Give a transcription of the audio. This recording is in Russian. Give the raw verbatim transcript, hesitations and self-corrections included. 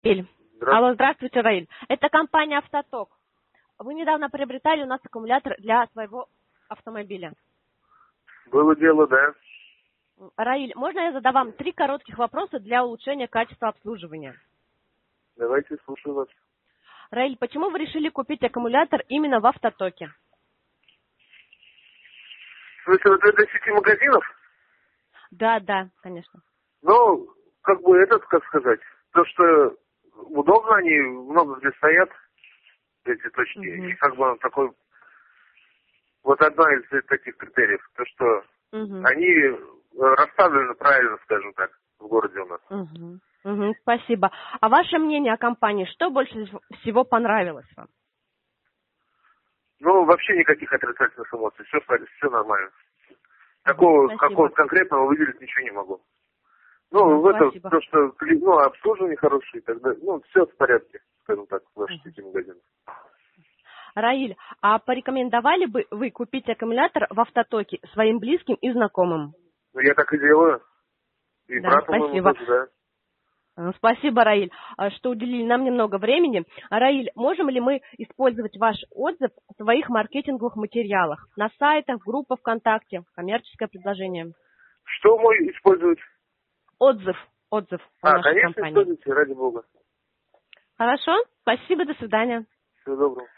Раиль. Алло, здравствуйте, Раиль. Это компания «Автоток». Вы недавно приобретали у нас аккумулятор для своего автомобиля. Было дело, да. Раиль, можно я задам вам три коротких вопроса для улучшения качества обслуживания? Давайте, слушаю вас. Раиль, почему вы решили купить аккумулятор именно в «Автотоке»? В смысле, вот это сети магазинов? Да, да, конечно. Ну, как бы этот, как сказать, то, что удобно, они много где стоят, эти точки, Угу. и как бы он такой, вот одна из таких критериев, то, что Угу. они расставлены правильно, скажем так, в городе у нас. Угу. Угу, спасибо. А ваше мнение о компании, что больше всего понравилось вам? Ну, вообще никаких отрицательных эмоций, все, все нормально. Такого, какого-то конкретного выделить ничего не могу. Ну, ну в это, спасибо. то, что, ну, обслуживание хорошее и так далее. Ну, все в порядке, скажем так, в ваших сети магазинов. Раиль, а порекомендовали бы вы купить аккумулятор в «Автотоке» своим близким и знакомым? Ну, я так и делаю. И Да, брату моему спасибо. тоже, да. Спасибо, Раиль, что уделили нам немного времени. Раиль, можем ли мы использовать ваш отзыв в своих маркетинговых материалах? На сайтах, группах ВКонтакте, коммерческое предложение. Что мой использовать? Отзыв, отзыв о А, нашей конечно, компании. используйте, ради бога. Хорошо, спасибо, до свидания. Всего доброго.